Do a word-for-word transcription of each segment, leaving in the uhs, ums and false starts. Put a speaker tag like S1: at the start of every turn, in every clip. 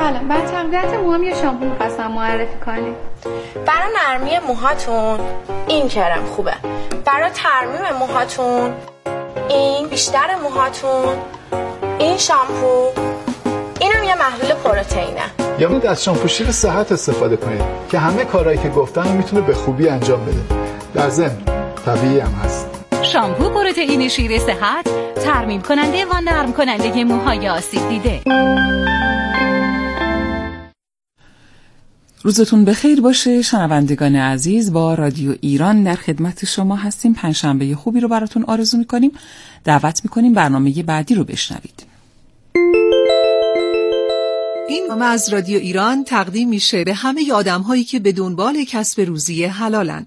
S1: سلام، من تقویت موهام یه شامپو می‌خواستم معرفی کنی.
S2: برای نرمی موهاتون این کرم خوبه. برای ترمیم موهاتون این بیشتر موهاتون این شامپو. اینم یه محلول پروتئینه.
S3: یا باید از شامپو شیر صحت استفاده کنید که همه کارهایی که گفتم میتونه به خوبی انجام بده. در ضمن طبیعی هم هست.
S4: شامپو پروتئین شیر صحت، ترمیم کننده و نرم کننده موهای آسیب دیده.
S5: روزتون بخیر باشه شنوندگان عزیز. با رادیو ایران در خدمت شما هستیم. پنجشنبه خوبی رو براتون آرزو میکنیم. دعوت میکنیم برنامه بعدی رو بشنوید.
S6: این برنامه از رادیو ایران تقدیم میشه به همه آدم‌هایی که به دنبال کسب روزی حلالن.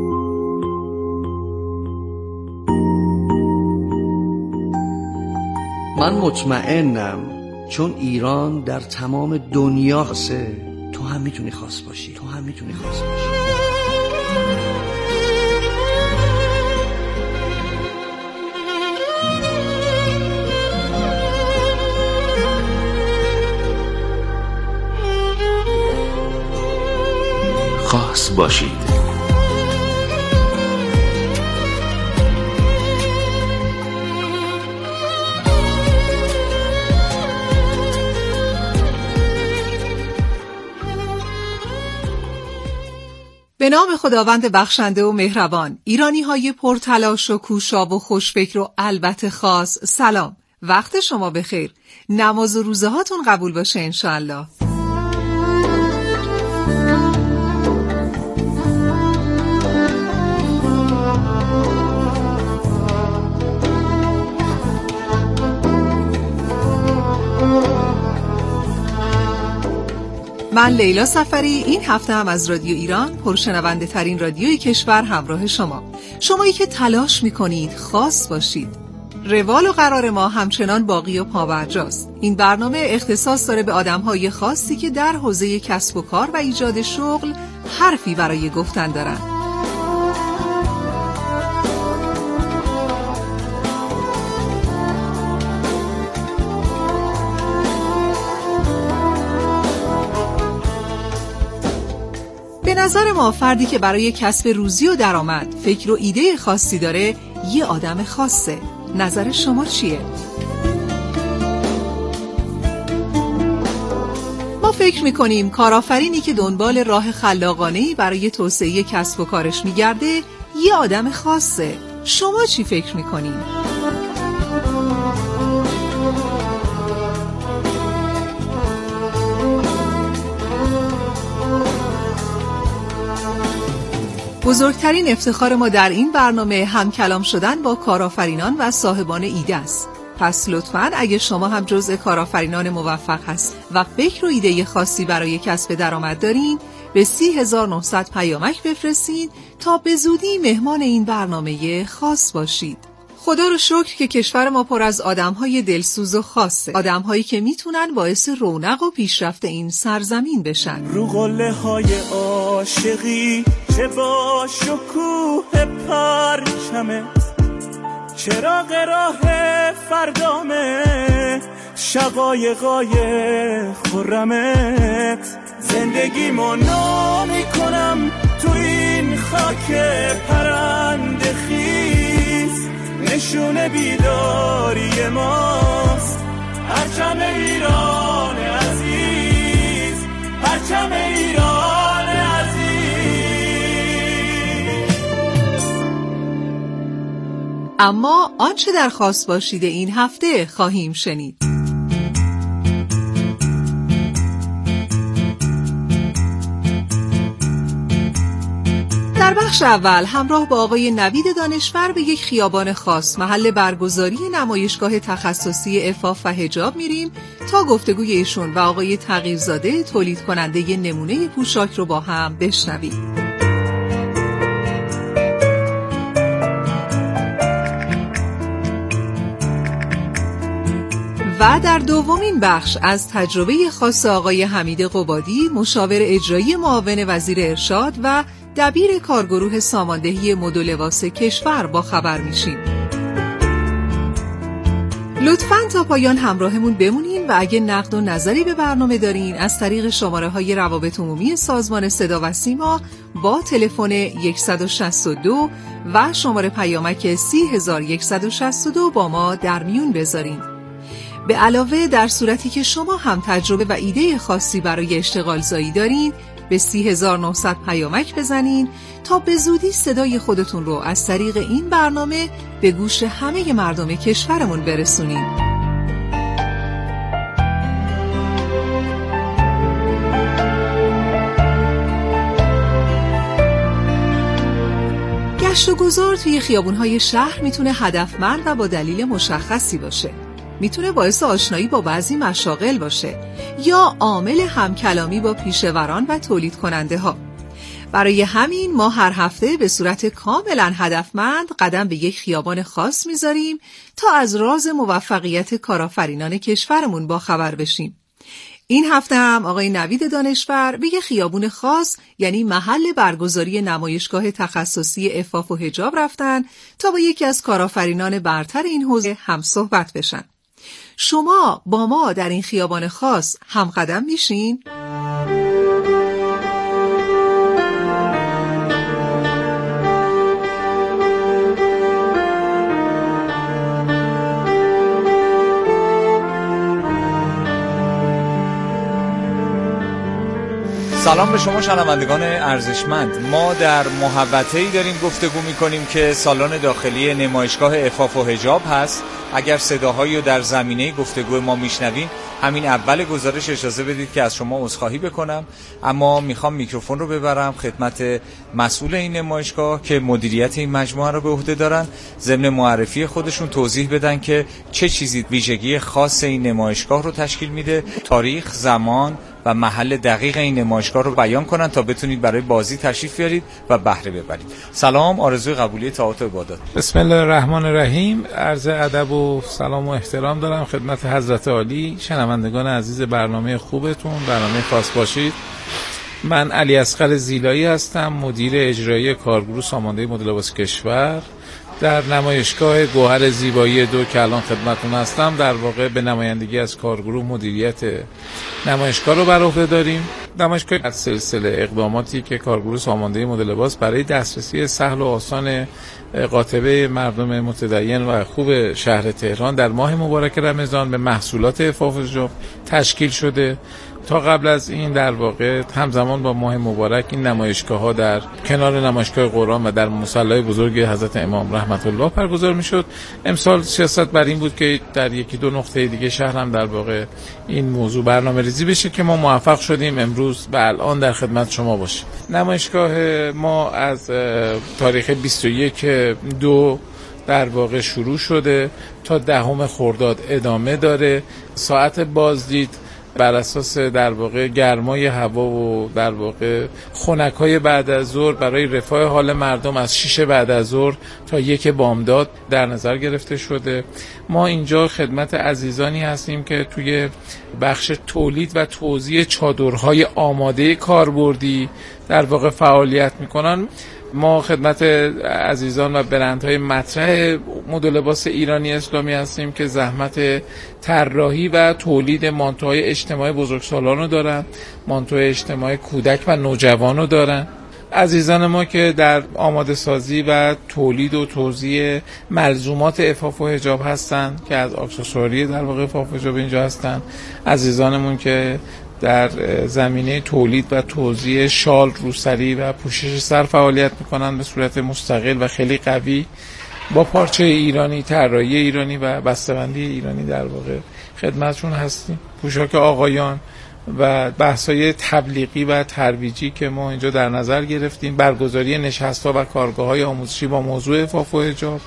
S7: من مطمئنم چون ایران در تمام دنیا خاصه، تو هم میتونی خاص باشی. تو هم میتونی خاص باشی.
S8: خاص باشید.
S6: به نام خداوند بخشنده و مهربان. ایرانی های پرتلاش و کوشا و خوشفکر و البته خاص، سلام. وقت شما بخیر. نماز و روزه هاتون قبول باشه انشالله. من لیلا سفری، این هفته هم از رادیو ایران، پرشنونده ترین رادیوی کشور، همراه شما. شمایی که تلاش میکنید خاص باشید. روال و قرار ما همچنان باقی و پابرجاست. این برنامه اختصاص داره به آدمهای خاصی که در حوزه کسب و کار و ایجاد شغل حرفی برای گفتن دارن. به نظر ما فردی که برای کسب روزی و درآمد فکر و ایده خاصی داره یه آدم خاصه. نظر شما چیه؟ ما فکر میکنیم کارآفرینی که دنبال راه خلاقانه‌ای برای توسعه کسب و کارش میگرده یه آدم خاصه. شما چی فکر میکنین؟ بزرگترین افتخار ما در این برنامه هم کلام شدن با کارآفرینان و صاحبان ایده است. پس لطفاً اگه شما هم جزء کارآفرینان موفق هست و فکر و ایده خاصی برای کسب درآمد دارین، به سی هزار و نهصد پیامک بفرستین تا به زودی مهمان این برنامه خاص باشید. خدا رو شکر که کشور ما پر از آدم‌های دلسوز و خاصه. آدم‌هایی که میتونن باعث رونق و پیشرفت این سرزمین بشن.
S9: رو قله‌های عاشقی چه با شکوه پرچمت، چراغ راه فردامه، شقایقای خرمت، زندگیمو نو میکنم تو این خاک پرنده خیز، نشونه بیداری ماست پرچم ایران عزیز، پرچم ایران عزیز.
S6: اما آنچه در خاص باشید این هفته خواهیم شنید. در بخش اول همراه با آقای نوید دانشور به یک خیابان خاص محل برگزاری نمایشگاه تخصصی عفاف و حجاب میریم تا گفتگوی ایشون و آقای تغییرزاده تولید کننده نمونه پوشاک رو با هم بشنویم. و در دومین بخش از تجربه خاص آقای حمید قبادی، مشاور اجرایی معاون وزیر ارشاد و دبیر کارگروه ساماندهی مد و لباس کشور با خبر میشیم. لطفاً تا پایان همراهمون بمونین و اگه نقد و نظری به برنامه دارین از طریق شماره های روابط عمومی سازمان صدا و سیما با تلفن صد و شصت و دو و شماره پیامک سی هزار و صد و شصت و دو با ما در میون بذارین. به علاوه در صورتی که شما هم تجربه و ایده خاصی برای اشتغال زایی دارین به سی هزار و نهصد پیامک بزنین تا به زودی صدای خودتون رو از طریق این برنامه به گوش همه مردم کشورمون برسونین. گشت و گذار توی خیابون‌های شهر میتونه هدفمند و با دلیل مشخصی باشه. میتونه باعث آشنایی با بعضی مشاغل باشه یا عامل همکلامی با پیشوران و تولید کننده ها. برای همین ما هر هفته به صورت کاملا هدفمند قدم به یک خیابان خاص میذاریم تا از راز موفقیت کارآفرینان کشورمون با خبر بشیم. این هفته هم آقای نوید دانشور به یک خیابون خاص یعنی محل برگزاری نمایشگاه تخصصی عفاف و حجاب رفتن تا با یکی از کارآفرینان برتر این حوزه هم صحبت بشن. شما با ما در این خیابان خاص هم قدم میشین؟
S10: سلام به شما شنوندگان ارزشمند. ما در محوطه‌ای داریم گفتگو می‌کنیم که سالن داخلی نمایشگاه عفاف و حجاب هست. اگر صداهایی رو در زمینه گفتگو ما میشنوین همین اول گزارش اجازه بدید که از شما عذرخواهی بکنم، اما میخوام میکروفون رو ببرم خدمت مسئول این نمایشگاه که مدیریت این مجموعه رو به عهده دارن، ضمن معرفی خودشون توضیح بدن که چه چیزی ویژگی خاص این نمایشگاه رو تشکیل میده، تاریخ، زمان و محل دقیق این نمایشگاه رو بیان کنن تا بتونید برای بازی تشریف بیارید و بهره ببرید. سلام، آرزوی قبولی طاعات و عبادات.
S11: بسم الله الرحمن الرحیم. عرض ادب و سلام و احترام دارم خدمت حضرت عالی، شنوندگان عزیز برنامه خوبتون، برنامه خاص باشید. من علی اصغر زیلایی هستم، مدیر اجرایی کارگروه سامانده مد لباس کشور. در نمایشگاه گوهر زیبایی دو که الان خدمتتون هستم در واقع به نمایندگی از کارگروه مدیریت نمایشگاه رو بر عهده داریم. نمایشگاه از سلسله اقداماتی که کارگروه سامانده مد لباس برای دسترسی سهل و آسان قاطبه مردم متدین و خوب شهر تهران در ماه مبارک رمضان به محصولات عفاف و حجاب تشکیل شده. تا قبل از این در واقع همزمان با ماه مبارک این نمایشگاه ها در کنار نمایشگاه قرآن و در مصلی بزرگ حضرت امام رحمت الله برگزار میشد. امسال سیاست بر این بود که در یکی دو نقطه دیگه شهر هم در واقع این موضوع برنامه ریزی بشه که ما موفق شدیم امروز به الان در خدمت شما باشیم. نمایشگاه ما از تاریخ بیست و یک دو در واقع شروع شده تا دهم خرداد ادامه داره. ساعت بازدید بر اساس در واقع گرمای هوا و در واقع خنکای بعد از ظهر برای رفاه حال مردم از شش بعد از ظهر تا یک بامداد در نظر گرفته شده. ما اینجا خدمت عزیزانی هستیم که توی بخش تولید و توزیع چادرهای آماده کاربردی در واقع فعالیت میکنن. ما خدمت عزیزان و برندهای مطرح مد لباس ایرانی اسلامی هستیم که زحمت طراحی و تولید مانتوهای اجتماعی بزرگسالان رو دارن، مانتوهای اجتماعی کودک و نوجوان رو دارن. عزیزان ما که در آماده سازی و تولید و توزیع ملزومات عفاف و حجاب هستن که از اکسسوری در واقع عفاف و حجاب اینجا هستن. عزیزانمون که در زمینه تولید و توزیع شال، روسری و پوشش سر فعالیت میکنن به صورت مستقل و خیلی قوی با پارچه ایرانی، طراحی ایرانی و بسته‌بندی ایرانی در واقع خدمتشون هستیم. پوشاک آقایان و بحث‌های تبلیغی و ترویجی که ما اینجا در نظر گرفتیم، برگزاری نشست‌ها و کارگاه‌های آموزشی با موضوع عفاف و حجاب،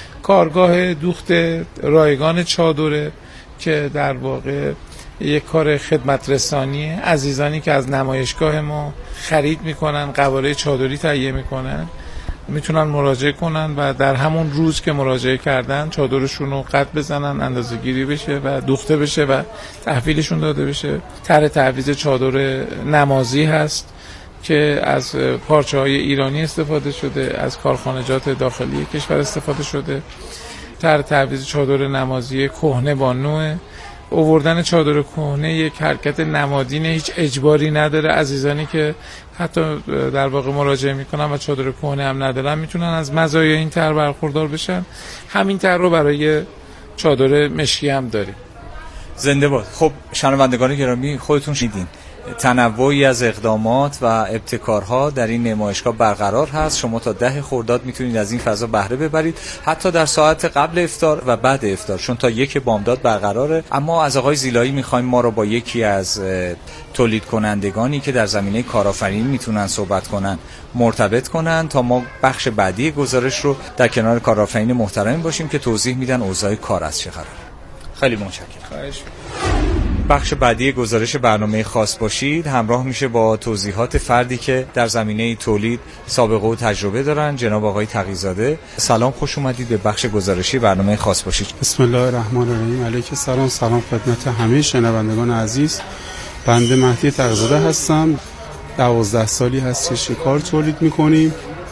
S11: کارگاه دوخت رایگان چادره که در واقع یک کار خدمت رسانی عزیزانی که از نمایشگاه ما خرید میکنن، قواره چادری تهیه میکنن، میتونن مراجعه کنن و در همون روز که مراجعه کردن چادرشون رو قد بزنن، اندازه گیری بشه و دوخته بشه و تحویلشون داده بشه. طرح تعویض چادر نمازی هست که از پارچه های ایرانی استفاده شده، از کارخانجات داخلی کشور استفاده شده. طرح تعویض چادر نمازی کهنه با نوع آوردن چادر کهنه یک حرکت نمادینه، هیچ اجباری نداره. عزیزانی که حتی در واقع مراجعه میکنن و چادر کهنه هم ندارن میتونن از مزایای این طرح برخوردار بشن. همین طرح رو برای چادر مشکی هم داریم.
S10: زنده باد. خب شنوندگان گرامی، خودتون شنیدین تنوعی از اقدامات و ابتکارها در این نمایشگاه برقرار هست. شما تا ده خرداد میتونید از این فضا بهره ببرید، حتی در ساعت قبل افطار و بعد افطار، چون تا یک بامداد برقراره. اما از آقای زیلایی میخوایم ما رو با یکی از تولید کنندگانی که در زمینه کارآفرینی میتونن صحبت کنن مرتبط کنن تا ما بخش بعدی گزارش رو در کنار کارآفرین محترم باشیم که توضیح میدن اوضاع کار از چه قراره. خیلی متشکرم.
S11: خواهش.
S10: بخش بعدی گزارش برنامه خاص باشید همراه میشه با توضیحات فردی که در زمینه تولید سابقه و تجربه دارن، جناب آقای تقی‌زاده. سلام، خوش اومدید به بخش گزارشی برنامه خاص باشید.
S12: بسم الله الرحمن الرحیم. علیک السلام. سلام خدمت همه شنوندگان عزیز. بنده مهدی تقی‌زاده هستم. دوازده سالی هست که کار تولید میکنیم.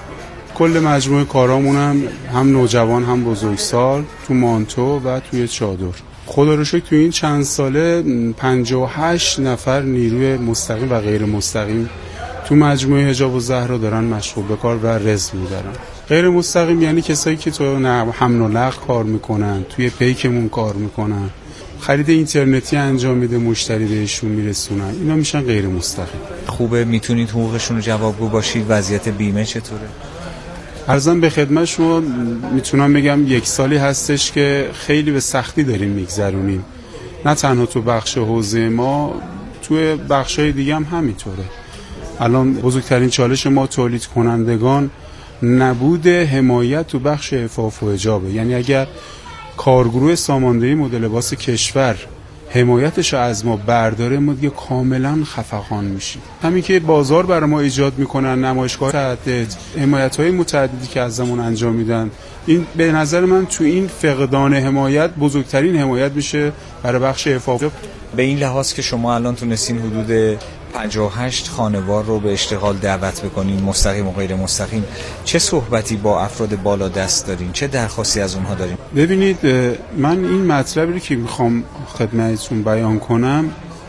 S12: کل مجموعه کارامون هم هم نوجوان هم بزرگسال تو مانتو و توی چادر. خدا رو شکر تو این چند ساله پنجاه و هشت نفر نیروی مستقیم و غیر مستقیم تو مجموعه حجاب و زهرا دارن مشغول به کار و رزق می‌دارن. غیر مستقیم یعنی کسایی که تو حمل و نقل کار میکنن، توی پیکمون کار میکنن، خرید اینترنتی انجام میده، مشتری بهشون میرسونن، اینا میشن غیر مستقیم.
S10: خوبه، میتونید حقوقشون رو جوابگو باشید؟ وضعیت بیمه چطوره؟
S12: عرضم به خدمت شما میتونم بگم یک سالی هستش که خیلی به سختی داریم میگذرونیم، نه تنها تو بخش حوزه ما، توی بخشای دیگه هم همینطوره. الان بزرگترین چالش ما تولید کنندگان نبود حمایت تو بخش عفاف و حجابه. یعنی اگر کارگروه ساماندهی مد لباس کشور حمایتش از ما برداره، ما دیگه کاملا خفقان میشیم. همین که بازار برای ما ایجاد میکنن، نمایشگاه متعدد، حمایت‌های متعددی که ازمون انجام میدن، این به نظر من تو این فقدان حمایت بزرگترین حمایت میشه برای بخش عفاف.
S10: به این لحاظ که شما الان تونستین حدود پنجاه و هشت خانوار رو به اشتغال دعوت بکنین، مستقیم و غیر مستقیم، چه صحبتی با افراد بالا دست دارین؟ چه درخواستی از اونها دارین؟
S12: ببینید، من این مطلبی رو که میخوام خدمتتون بیان کنم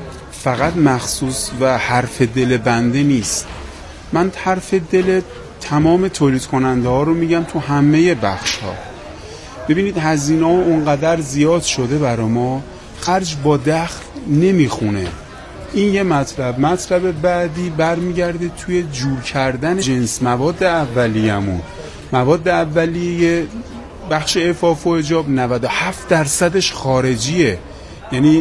S12: فقط مخصوص و حرف دل بنده نیست. من حرف دل تمام تولید کننده ها رو میگم تو همه بخش ها. ببینید هزینه ها اونقدر زیاد شده برای ما، خرج با دخل نمیخونه. این یه مطلب. مطلب بعدی برمیگرده توی جور کردن جنس مواد اولیه‌مون. مواد اولیه بخش عفاف و حجاب نود و هفت درصدش خارجیه. یعنی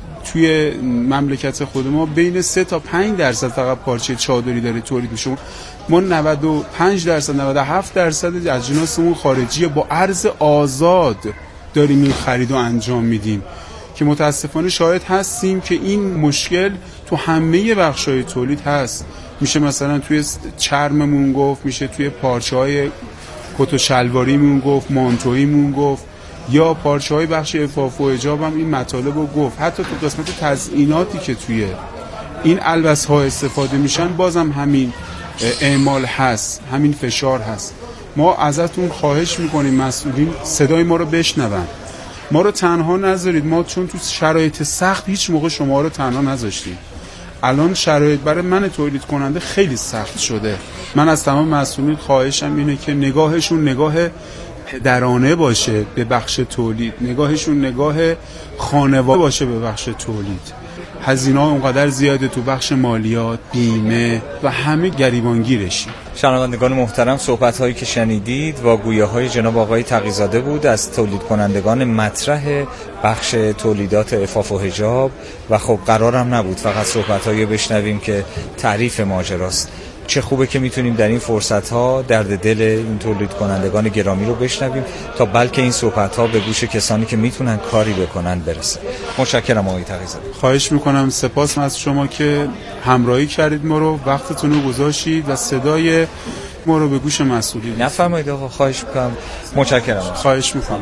S12: توی مملکت خود ما بین سه تا پنج درصد فقط پارچه چادری داره تولید میشه. ما نود و پنج درصد نود و هفت درصد از جناسمون خارجیه. با ارز آزاد داریم این خرید رو انجام میدیم که متاسفانه شاهد هستیم که این مشکل تو همه بخش‌های تولید هست. میشه مثلا توی چرممون گفت، میشه توی پارچه‌های کت و شلواریمون گفت، مانتویمون گفت، یا پارچه‌های بخش عفاف و حجاب هم این مطالب رو گفت. حتی تو قسمت تزییناتی که توی این البس‌ها استفاده میشن بازم همین اعمال هست، همین فشار هست. ما ازتون خواهش میکنیم مسئولین صدای ما رو بشنون، ما رو تنها نذارید. ما چون تو شرایط سخت هیچ موقع شما رو تنها نذاشتیم. الان شرایط برای من تولید کننده خیلی سخت شده. من از تمام مسئولین خواهشم اینه که نگاهشون نگاه پدرانه باشه به بخش تولید، نگاهشون نگاه خانواده باشه به بخش تولید. هزینه ها اونقدر زیاده تو بخش مالیات، بیمه و همه گریبانگیرشی.
S10: شنوندگان محترم، صحبت هایی که شنیدید واگویی‌های جناب آقای تقی‌زاده بود از تولید کنندگان مطرح بخش تولیدات عفاف و حجاب و خب قرارم نبود فقط صحبت هایی بشنویم که تعریف ماجراست. چه خوبه که میتونیم در این فرصت ها درد دل این تولید کنندگان گرامی رو بشنویم تا بلکه این صحبت ها به گوش کسانی که میتونن کاری بکنن برسه. متشکرم آقای تقی‌زاده.
S12: خواهش میکنم. سپاس از شما که همراهی کردید، ما رو وقتتون رو گذاشتید و صدای ما رو به گوش مسئولین.
S10: نفرمایید آقا. خواهش میکنم. متشکرم.
S12: خواهش میکنم.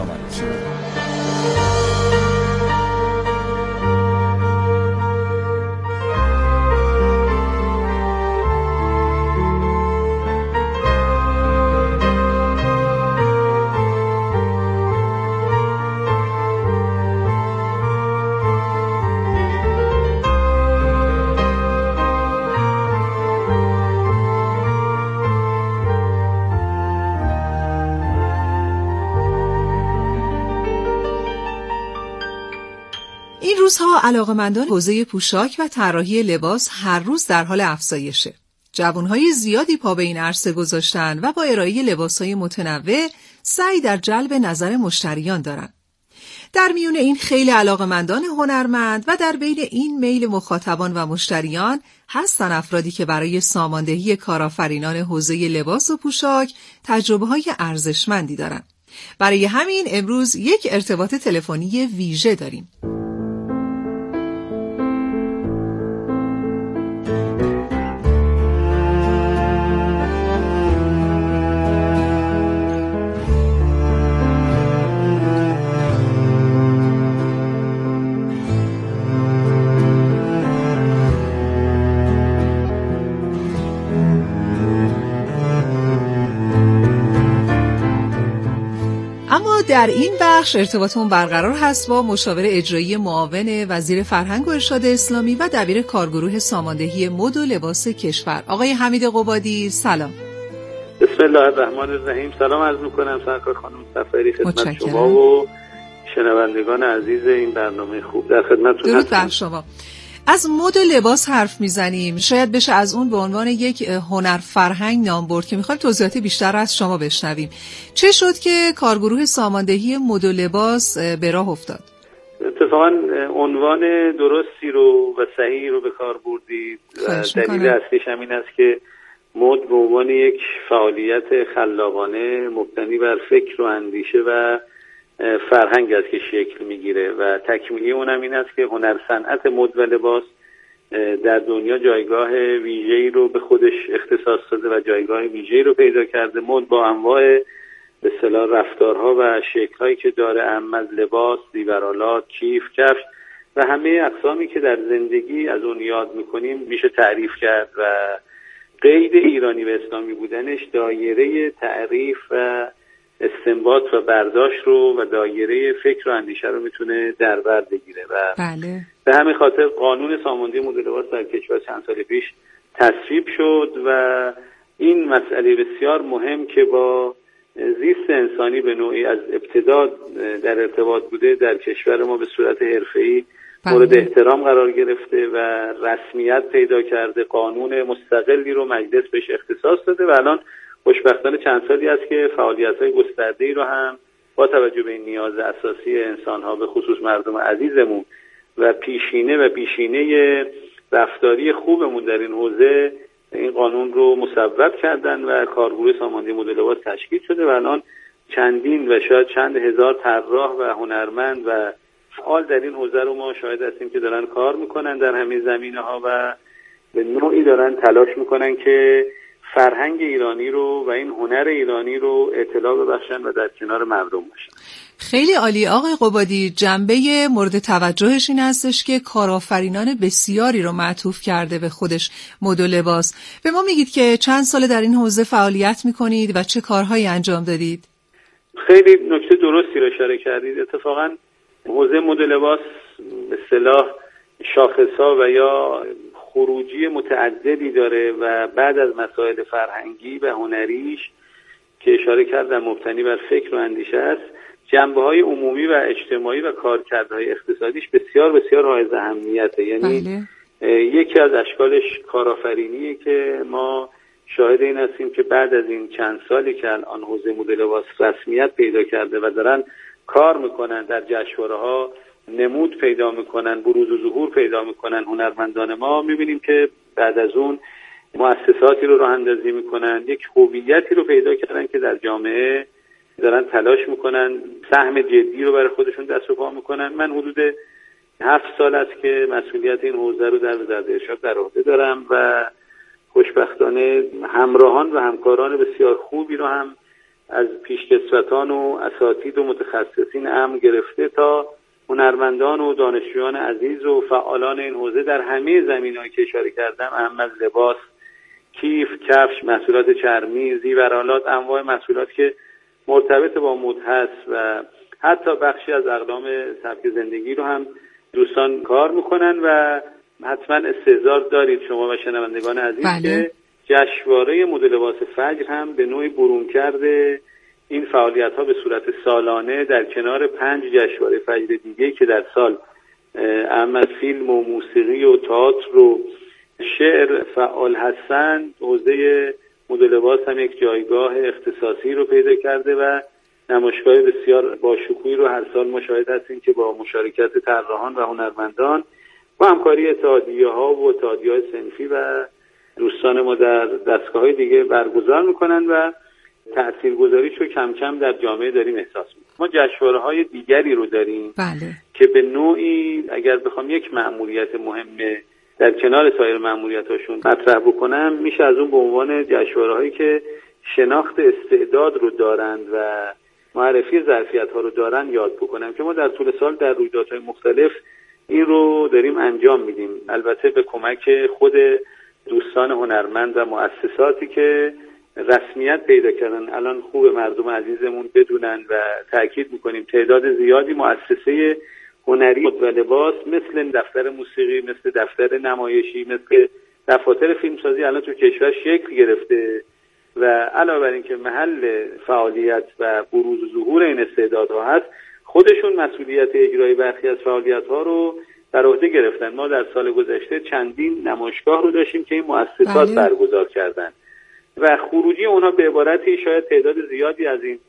S6: علاقه‌مندان حوزه پوشاک و طراحی لباس هر روز در حال افزایشه. جوانهای زیادی پا به این عرصه گذاشتن و با ارائه لباسهای متنوع سعی در جلب نظر مشتریان دارن. در میون این خیلی علاقه‌مندان هنرمند و در بین این میل مخاطبان و مشتریان هستن افرادی که برای ساماندهی کارآفرینان حوزه لباس و پوشاک تجربه‌های ارزشمندی دارن. برای همین امروز یک ارتباط تلفنی ویژه داریم. در این بخش ارتباطمون برقرار هست با مشاور اجرایی معاون وزیر فرهنگ و ارشاد اسلامی و دبیر کارگروه ساماندهی مد و لباس کشور، آقای حمید قبادی. سلام.
S13: بسم الله الرحمن الرحیم. سلام عرض می‌کنم سرکار خانم سفری، خدمت شما و شنوندگان عزیز این برنامه خوب. در خدمتتون هستم.
S6: درود بر شما. از مد و لباس حرف میزنیم، شاید بشه از اون به عنوان یک هنر فرهنگ نام برد که میخوایم توضیحات بیشتر از شما بشنویم. چه شد که کارگروه ساماندهی مد و لباس به راه افتاد؟
S13: اتفاقا عنوان درستی رو و صحیحی رو به کار بردید و دلیل اصلیش هم این است که مد به عنوان یک فعالیت خلاقانه مبتنی بر فکر و اندیشه و فرهنگ است که شکل میگیره و تکمیلی اونم این است که هنر صنعت مد و لباس در دنیا جایگاه ویژه‌ای رو به خودش اختصاص داده و جایگاه ویژه‌ای رو پیدا کرده. مد با انواع به اصطلاح رفتارها و شکل‌هایی که داره، اما از لباس، زیورآلات، کیف، کفش و همه اقسامی که در زندگی از اون یاد می‌کنیم میشه تعریف کرد و قید ایرانی و اسلامی بودنش دایره تعریف و استنباط و برداشت رو و دایره فکر و اندیشه رو میتونه در بر بگیره و
S6: بله.
S13: به همین خاطر قانون ساماندهی مد و لباس در کشور چند سال پیش تصویب شد و این مسئله بسیار مهم که با زیست انسانی به نوعی از ابتدا در ارتباط بوده در کشور ما به صورت حرفه‌ای مورد احترام قرار گرفته و رسمیت پیدا کرده. قانون مستقلی رو مجلس بهش اختصاص داده و الان خوشبختانه چند سالی است که فعالیت‌های گسترده‌ای رو هم با توجه به این نیاز اساسی انسان‌ها به خصوص مردم عزیزمون و پیشینه و پیشینه رفتاری خوبمون در این حوزه این قانون رو مصوب کردن و کارگروه ساماندهی مد و لباس تشکیل شده و الان چندین و شاید چند هزار طراح و هنرمند و فعال در این حوزه رو ما شاهد هستیم که دارن کار میکنن در همه زمینه‌ها و به نوعی دارن تلاش میکنن که فرهنگ ایرانی رو و این هنر ایرانی رو اطلاع ببخشن و در کنار مردم باشن.
S6: خیلی عالی آقای قبادی. جنبه مورد توجهش این هستش که کارآفرینان بسیاری رو معطوف کرده به خودش مد و لباس. به ما میگید که چند ساله در این حوزه فعالیت میکنید و چه کارهایی انجام دادید؟
S13: خیلی نکته درستی رو اشاره کردید. اتفاقا حوزه مد و لباس به اصطلاح شاخص‌ها و یا خروجی متعددی داره و بعد از مسائل فرهنگی و هنریش که اشاره کردم مبتنی بر فکر و اندیشه است، جنبه‌های عمومی و اجتماعی و کارکردهای اقتصادیش بسیار بسیار حائز اهمیته. یعنی بله. یکی از اشکالش کارآفرینیه که ما شاهد این هستیم که بعد از این چند سالی که الان حوزه مد و لباس رسمیت پیدا کرده و دارن کار میکنن در جشنواره‌ها نمود پیدا میکنن، بروز و ظهور پیدا میکنن هنرمندان ما، میبینیم که بعد از اون مؤسساتی رو راه اندازی میکنن، یک هویتی رو پیدا کردن که در جامعه دارن تلاش میکنن، سهم جدی رو برای خودشون دست و پا میکنن. من حدود هفت سال است که مسئولیت این حوزه رو در وزارت ارشاد در عهده دارم و خوشبختانه همراهان و همکاران بسیار خوبی رو هم از پیشکسوتان و اساتید و متخصصین امن گرفته تا هنرمندان و دانشجویان عزیز و فعالان این حوزه در همه زمینه‌ای که اشاره کردم، اهم از لباس، کیف، کفش، محصولات چرمی، زیورآلات، انواع محصولات که مرتبط با مد هست و حتی بخشی از اقلام سبک زندگی رو هم دوستان کار میکنن و حتما استحضار دارید شما و شنوندگان عزیز بله. که جشنواره مد و لباس فجر هم به نوعی برون کرده این فعالیت ها به صورت سالانه در کنار پنج جشنواره فجر دیگه که در سال اما فیلم و موسیقی و تئاتر و شعر فعال هستند، حوزه مد و لباس هم یک جایگاه اختصاصی رو پیدا کرده و نمایشگاه بسیار باشکوهی رو هر سال مشاهد هستیم که با مشارکت طراحان و هنرمندان با همکاری اتحادیه‌ها و اتحادیه‌های صنفی و دوستان ما در دستگاه‌های دیگه برگزار می‌کنن و تاثیرگذاریش رو کم کم در جامعه داریم احساس می‌کنیم. ما جشنواره‌های دیگری رو داریم
S6: بله.
S13: که به نوعی اگر بخوام یک مأموریت مهمه در کنار سایر مأموریت‌هاشون مطرح بکنم، میشه از اون به عنوان جشنواره‌هایی که شناخت استعداد رو دارند و معرفی ظرفیت‌ها رو دارن یاد بکنم که ما در طول سال در رویدادهای مختلف این رو داریم انجام میدیم، البته به کمک خود دوستان هنرمند و مؤسساتی که رسمیت پیدا کردن. الان خوب مردم عزیزمون بدونن و تاکید میکنیم تعداد زیادی مؤسسه هنری و لباس مثل دفتر موسیقی، مثل دفتر نمایشی، مثل دفاتر فیلمسازی الان تو کشور شکل گرفته و علاوه بر این که محل فعالیت و بروز و ظهور این استعدادها هست، خودشون مسئولیت اجرای برخی از فعالیت‌ها رو بر عهده گرفتن. ما در سال گذشته چندین نمایشگاه رو داشتیم که این مؤسسات بله. برگزار کردن و خروجی اونها به عبارتی شاید تعداد زیادی از این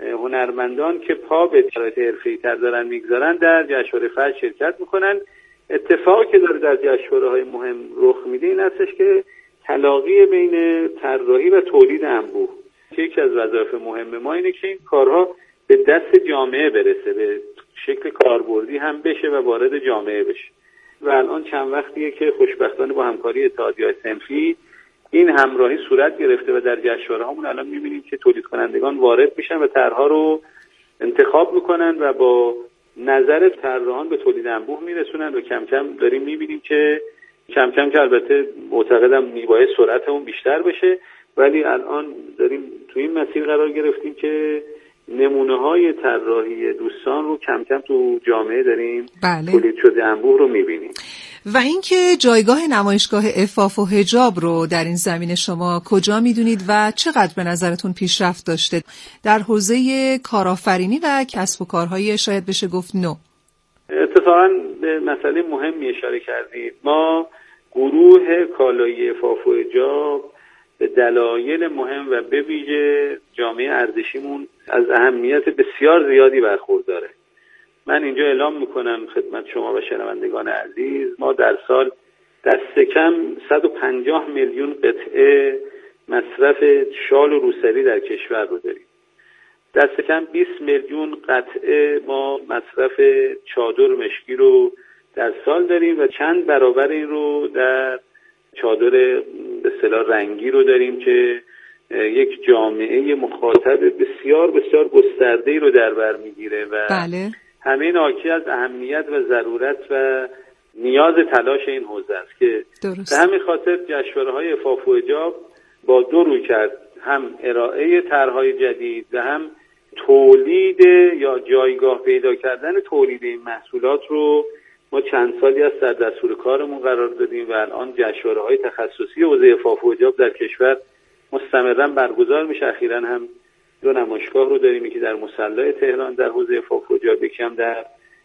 S13: هنرمندان که پا به شرایط حرفه‌ای‌تر دارن میگذارن در جشنواره فجر شرکت میکنن. اتفاقی که داره در جشنواره‌های مهم رخ میده این هستش که تلاقی بین طراحی و تولید انبوه که یکی از وظایف مهم ما اینه که این کارها به دست جامعه برسه، به شکل کاربردی هم بشه و وارد جامعه بشه و الان چند وقتیه که خوشبختانه با همکاری اتحادیه‌های صنفی این همراهی صورت گرفته و در جشنواره‌هامون الان می‌بینیم که تولید کنندگان وارد میشن و طرح‌ها رو انتخاب میکنن و با نظر طراحان به تولید انبوه میرسونن و کم کم داریم می‌بینیم که کم کم که البته معتقدم میباید سرعت اون بیشتر بشه، ولی الان داریم تو این مسیر قرار گرفتیم که نمونه‌های طراحی دوستان رو کم کم تو جامعه داریم بله. تولید شده انبوه رو می‌بینیم.
S6: و اینکه جایگاه نمایشگاه عفاف و حجاب رو در این زمینه شما کجا میدونید و چقدر به نظرتون پیشرفت داشته در حوزه کارآفرینی و کسب و کارهای شاید بشه گفت نو؟
S13: اتفاقاً به مسئله مهمی اشاره کردید. ما گروه کالایی عفاف و حجاب به دلایل مهم و به ویژه جامعه ارزشیمون از اهمیت بسیار زیادی برخورداره. من اینجا اعلام میکنم خدمت شما و شنوندگان عزیز، ما در سال دست کم صد و پنجاه میلیون قطعه مصرف شال و روسری در کشور رو داریم. دست کم بیست میلیون قطعه ما مصرف چادر مشکی رو در سال داریم و چند برابر این رو در چادر به اصطلاح رنگی رو داریم که یک جامعه مخاطب بسیار بسیار گسترده‌ای رو در بر میگیره و
S6: بله.
S13: همین حاکی از اهمیت و ضرورت و نیاز تلاش این حوزه است که به همین خاطر جشنواره‌های عفاف و حجاب با دو روی کرد، هم ارائه طرح‌های جدید و هم تولید یا جایگاه پیدا کردن تولید این محصولات رو ما چند سالی است در دستور کارمون قرار دادیم و الان جشنواره‌های تخصصی حوزه عفاف و حجاب در کشور مستمراً برگزار میشه. اخیراً هم دو نمایشگاه رو داریم، یکی در مصلی تهران در حوزه عفاف و حجاب، یکی هم در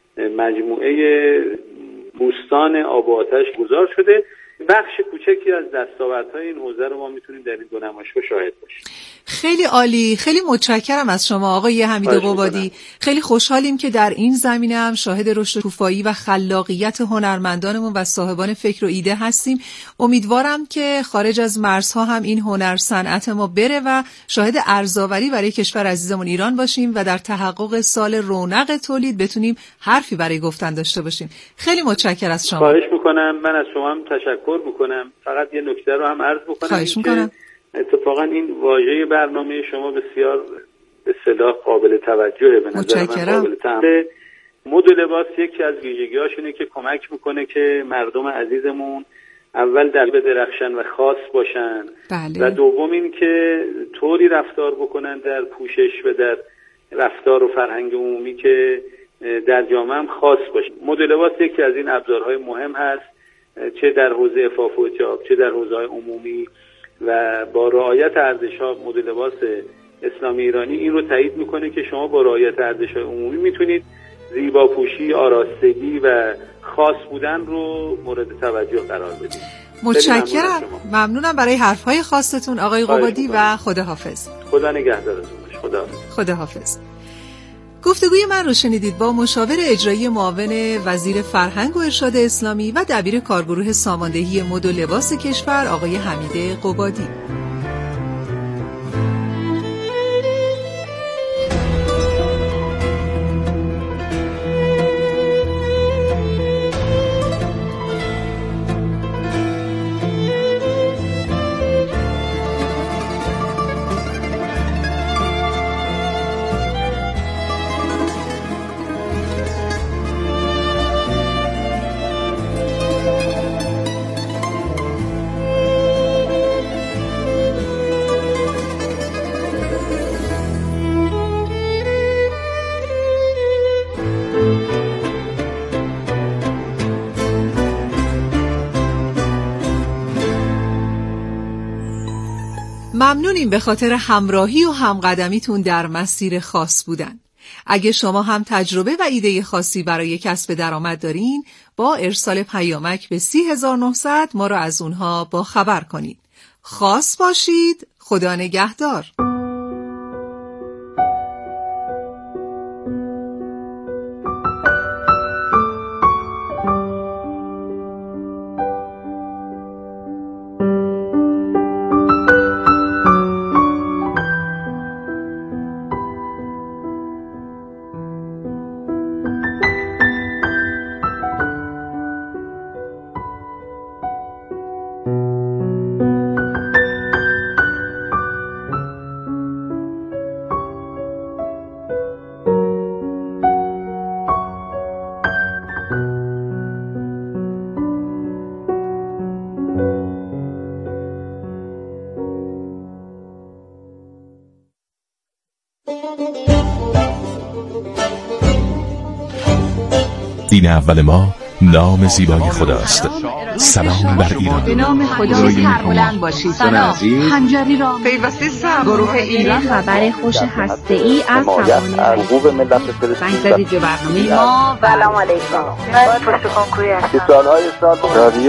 S13: مجموعه بوستان آب و آتش گذار شده. بخش کوچکی از دستاوردهای این حوزه رو ما میتونیم در این دو نمایشگاه شاهد باشیم.
S6: خیلی عالی، خیلی متشکرم از شما آقای حمید قبادی. خیلی خوشحالیم که در این زمینه هم شاهد رشد توفایی و خلاقیت هنرمندانمون و صاحبان فکر و ایده هستیم. امیدوارم که خارج از مرزها هم این هنر صنعت ما بره و شاهد ارزآوری برای کشور عزیزمون ایران باشیم و در تحقق سال رونق تولید بتونیم حرفی برای گفتن داشته باشیم. خیلی متشکرم از شما.
S13: خواهش میکنم. من از شما هم تشکر میکنم. فقط یه نکته رو هم عرض بکنم.
S6: خواهش میکنم.
S13: اتفاقا این واژه برنامه شما بسیار به اصطلاح قابل توجهه، به نظر من قابل تحمل. مد و لباس یکی از ویژگی‌هاش اینه که کمک میکنه که مردم عزیزمون اول در به درخشن و خاص باشن
S6: بله.
S13: و دوم این که طوری رفتار بکنن در پوشش و در رفتار و فرهنگ عمومی که در جامعه هم خاص باشه. مد و لباس یکی از این ابزارهای مهم هست، چه در حوزه عفاف و حجاب چه در حوزه‌های عمومی، و با رعایت ارزش‌ها مد و لباس اسلامی ایرانی این رو تایید میکنه که شما با رعایت ارزش‌های عمومی میتونید زیباپوشی، آراستگی و خاص بودن رو مورد توجه قرار بدیم.
S6: متشکرم. ممنونم برای حرفهای خاصتون آقای قبادی و خداحافظ.
S13: خدا نگهدارتون باشه. خداحافظ.
S6: خداحافظ. گفتگوی من رو شنیدید با مشاور اجرایی معاون وزیر فرهنگ و ارشاد اسلامی و دبیر کارگروه ساماندهی مد و لباس کشور آقای حمید قبادی. ممنونیم به خاطر همراهی و همقدمیتون در مسیر خاص بودن. اگه شما هم تجربه و ایده خاصی برای کسب درآمد دارین، با ارسال پیامک به سی هزار و نهصد ما را از اونها با خبر کنید. خاص باشید. خدا نگهدار.
S8: دین اول ما نام زیبای خداست. سلام بر ایران.
S14: به نام خدا سربلند باشید. سلام. خنجری را پیوسته سر گروه ایران خبر خوش هسته‌ای از سوانح
S15: ارغوب ملت فلسطین.
S14: زنگ زدید به برنامه ما.
S15: سلام علیکم. من پشت کنکوری هستم. سالهای سال رادیو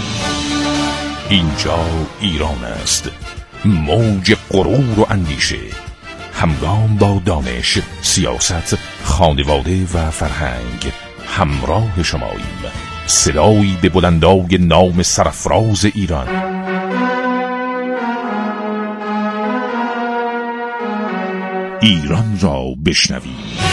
S8: اینجا ایران است. موج غرور و اندیشه، همگام با دانش، سیاست، خانواده و فرهنگ همراه شماییم. صدایی به بلندای نام سرفراز ایران. ایران را بشنویم.